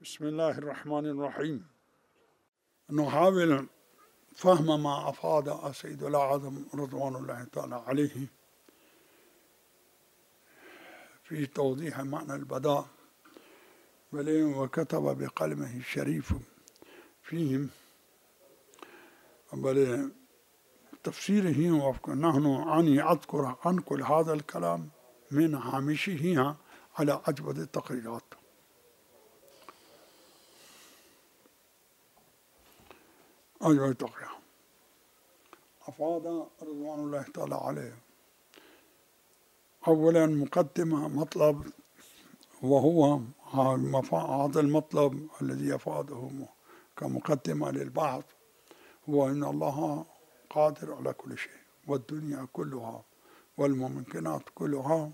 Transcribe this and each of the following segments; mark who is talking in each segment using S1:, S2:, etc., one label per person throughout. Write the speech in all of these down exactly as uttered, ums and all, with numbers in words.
S1: بسم الله الرحمن الرحيم. نحاول فهم ما أفاد سيد الأعظم رضوان الله تعالى عليه في توضيح معنى البداء، بل وكتب بقلمه الشريف فيهم، بل تفسيره. نحن عني أذكر أنقل هذا الكلام من هامشه على أجود التقريرات. أجود التقريرات أفاد رضوان الله تعالى عليه. أولا مقدمة مطلب، وهو هذا المطلب الذي يفاده كمقدمة للبحث، هو أن الله قادر على كل شيء، والدنيا كلها والممكنات كلها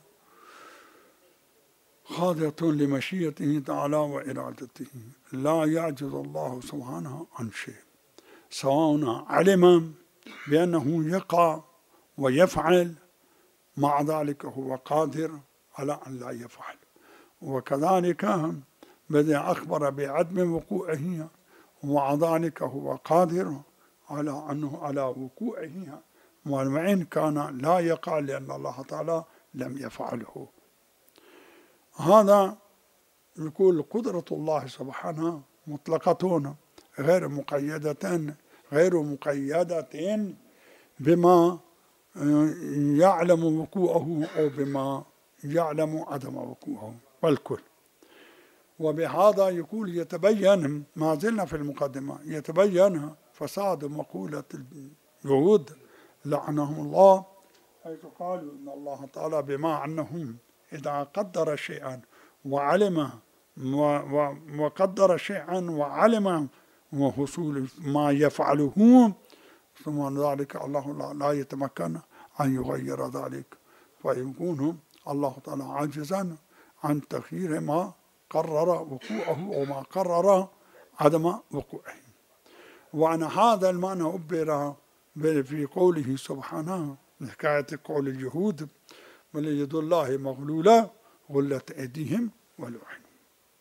S1: خاضعة لمشيئته تعالى وإرادته، لا يعجز الله سبحانه عن شيء، سواء علم بأنه يقع ويفعل، مع ذلك هو قادر على أن لا يفعل. وكذلك بدأ أخبر بعدم وقوعه، ومع ذلك هو قادر على أنه على وقوعه، وإن كان لا يقع لأن الله تعالى لم يفعله. هذا يقول قدرة الله سبحانه مطلقة غير مقيدة غير مقيدة بما يعلم وقوعه أو بما يعلم عدم وقوعه، والكل. وبهذا يقول يتبين، ما زلنا في المقدمة، يتبين فساد مقولة اليهود لعنهم الله، حيث قالوا إن الله تعالى بما أنهم إذا قدر شيئا وعلم وقدر شيئا وعلم وحصول ما يفعله، ثم ذلك الله لا يتمكن أن يغير ذلك، فيكون الله تعالى عاجزا عن تغيير ما قرر وقوعه أو ما قرر عدم وقوعه. وأن هذا المعنى عبر في قوله سبحانه، حكاية قول اليهود: بل يد الله مغلولة غلت أيديهم ولعنوا.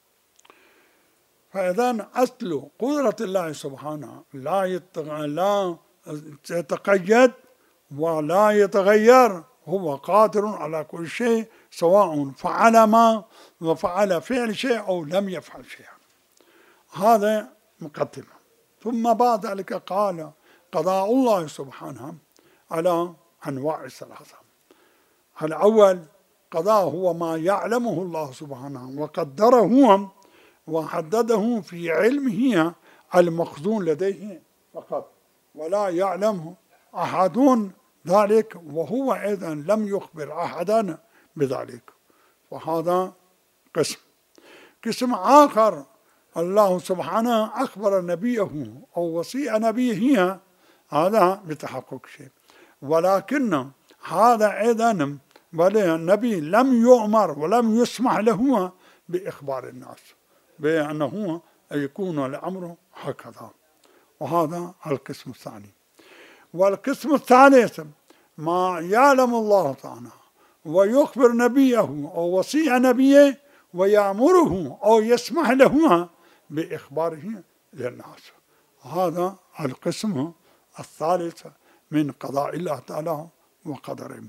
S1: فإذا أصل قدرة الله سبحانه لا لا يتقيد ولا يتغير، هو قادر على كل شيء، سواء فعل ما وفعل فعل شيء أو لم يفعل شيئا. هذا مقدمة. ثم بعد ذلك قال قضاء الله سبحانه على أنواع ثلاثة. الأول قضاء هو ما يعلمه الله سبحانه وقدره وحدده في علمه المخزون لديه فقط، ولا يعلمه أحد ذلك، وهو أيضا لم يخبر أحدا بذلك. وهذا قسم. قسم آخر الله سبحانه أخبر نبيه أو وصي نبيه، هذا بتحقق شيء، ولكن هذا أيضا بل النبي لم يؤمر ولم يسمح له بإخبار الناس بأنه يكون الأمر هكذا. وهذا القسم الثاني. والقسم الثالث ما يعلم الله تعالى ويخبر نبيه أو وصي نبيه ويأمره أو يسمح له بإخباره للناس. هذا القسم الثالث من قضاء الله تعالى وقدره.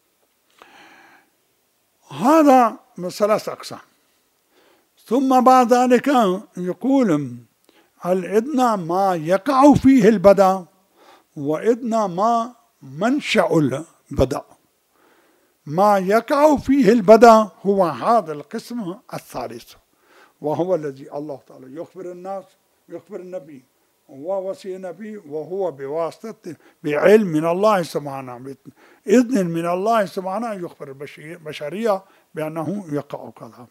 S1: هذا من ثلاث أقسام. ثم بعد ذلك يقول الإدنى ما يقع فيه البدء، وإدنى ما منشأ البدء. ما يقع فيه البدء هو هذا القسم الثالث، وهو الذي الله تعالى يخبر الناس، يخبر النبي ووصي النبي، وهو بواسطة بعلم من الله سبحانه، بإذن من الله سبحانه يخبر البشرية بأنه يقع كذا.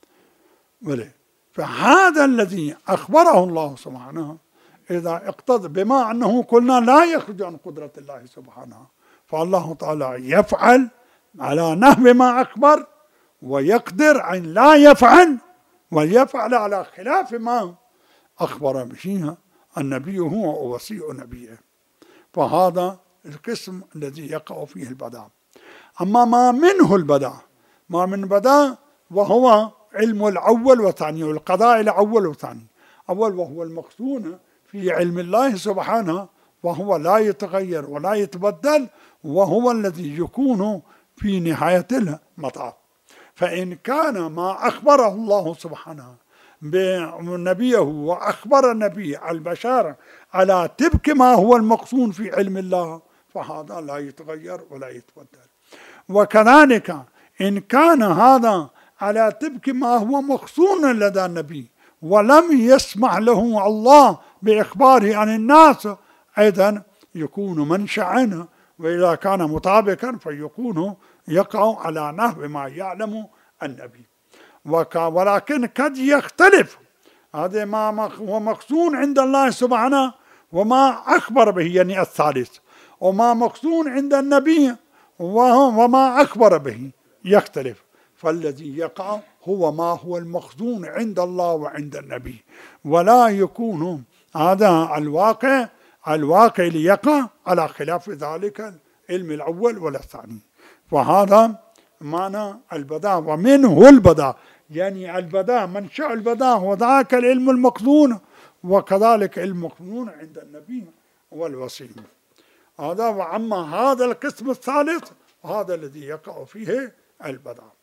S1: فهذا الذي أخبره الله سبحانه إذا اقتضى، بما أنه قلنا لا يخرج عن قدرة الله سبحانه، فالله تعالى يفعل على نحو ما أخبر، ويقدر أن لا يفعل ويفعل على خلاف ما أخبر به النبي هو وصي نبيه. فهذا القسم الذي يقع فيه البدء. أما ما منه البدء، ما من بدء وهو علم الأول وثاني، والقضاء الأول وثاني. أول وهو المقصود في علم الله سبحانه، وهو لا يتغير ولا يتبدل، وهو الذي يكون في نهاية المطاف. فإن كان ما أخبره الله سبحانه بنبيه وأخبر النبي البشر على تبك ما هو المقصود في علم الله، فهذا لا يتغير ولا يتبدل. وكذلك إن كان هذا على تبك ما هو مقصود لدى النبي ولم يسمح له الله بإخباره عن الناس، أيضا يكون منشأ، وإذا كان مطابقا فيكون يقع على نحو ما يعلم النبي. ولكن قد يختلف، هذا ما هو مقصود عند الله سبحانه وما أخبر به، يعني الثالث، وما مقصود عند النبي وما أخبر به يختلف. فالذي يقع هو ما هو المقصود عند الله وعند النبي، ولا يكون هذا الواقع الواقع ليقع على خلاف ذلك العلم الأول ولا الثاني. فهذا معنى البداء، ومنه البداء، يعني البداء منشأ البداء وذاك العلم المقصود، وكذلك المقصود عند النبي والوصي. هذا. وأما هذا القسم الثالث هذا الذي يقع فيه البداء.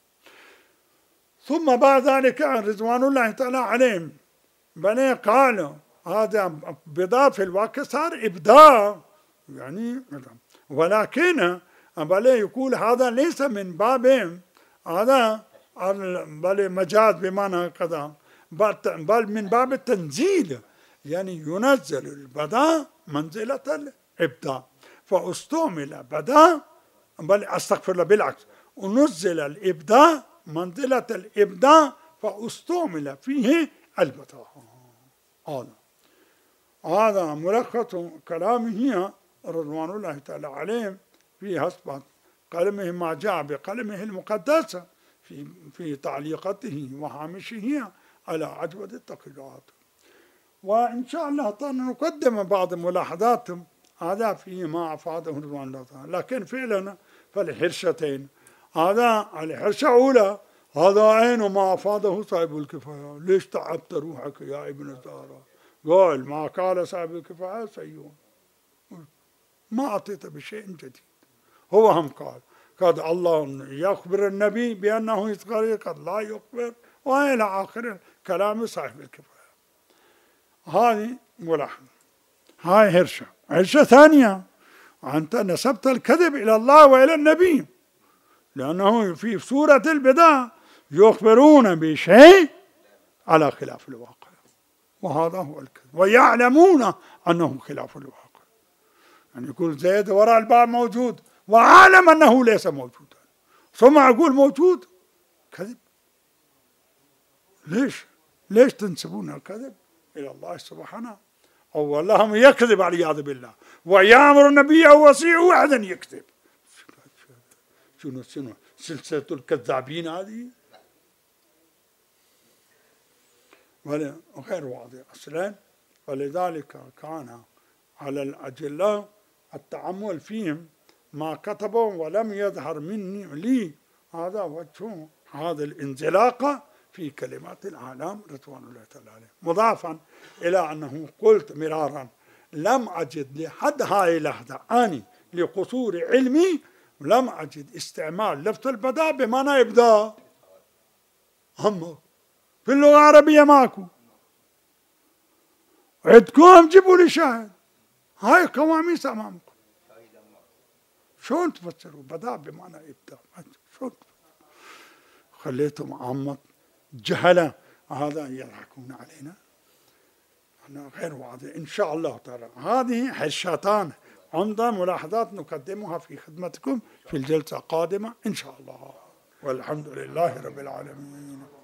S1: ثم بعد ذلك رضوان الله تعالى عليهم بني قالوا هذا بداء في الواقع صار إبداع، يعني ولكن بل يقول هذا ليس من باب هذا بل مجاز بمعنى كذا، بل من باب التنزيل، يعني ينزل البداء منزلة الإبداع، فاستعمل بداء، بل أستغفر الله بالعكس، ونزل الإبداع منزلة الإبداع فاستعمل فيه البداء. هذا هذا ملخص كلامه رضوان الله تعالى عليهم في حسب قلمه ما جاء بقلمه المقدس في في تعليقته وهامشه على عجوة التقريرات. وإن شاء الله تعالى نقدم بعض ملاحظات هذا فيما أفاده رضوان الله تعالى. لكن فعلا فالحرشتين، هذا الحرشة أولى هذا عين ما أفاده صاحب الكفاية. ليش تعبت روحك يا ابن الزهراء؟ قال ما قال صاحب الكفاية سيئون، ما أعطيت بشيء جديد. هو هم قال قد الله يخبر النبي بأنه يتغير، قد لا يخبر، وإلى آخر كلام صاحب الكفاية. هذه ملاحظة. هاي هرشة. هرشة ثانية، أنت نسبت الكذب إلى الله وإلى النبي، لأنه في سورة البداية يخبرون بشيء على خلاف الواقع، وهذا هو الكذب، ويعلمون أنه خلاف الواقع. يعني يقول زيد وراء الباب موجود وعالم أنه ليس موجودا، ثم أقول موجود. كذب. ليش؟ ليش تنسبون الكذب إلى الله سبحانه؟ أو الله يكذب والعياذ بالله، ويأمر النبي ووصيه واحدا يكذب. شنو شنو سلسلة الكذابين هذه؟ ولا غير واضح أصلا. ولذلك كان على الأجلاء التأمل فيهم ما كتبوا، ولم يظهر مني لي هذا وجه هذا الانزلاق في كلمات العالم رضوان الله تعالى عليه، مضافا إلى أنه قلت مرارا لم أجد لحد هاي اللحظة أني لقصور علمي لم أجد استعمال لفظ البداء بمعنى إبداع. هم في اللغة العربية ماكو. عندكم جيبوا لي شاهد، هاي قواميس أمامكم. شلون تفسروا بداء بمعنى إبداع؟ شلون خليتم عامة جهلة هذا يضحكون علينا؟ أنا غير واضح. إن شاء الله تعالى هذه حشاتان عمدة ملاحظات نقدمها في خدمتكم في الجلسة القادمة إن شاء الله، والحمد لله رب العالمين.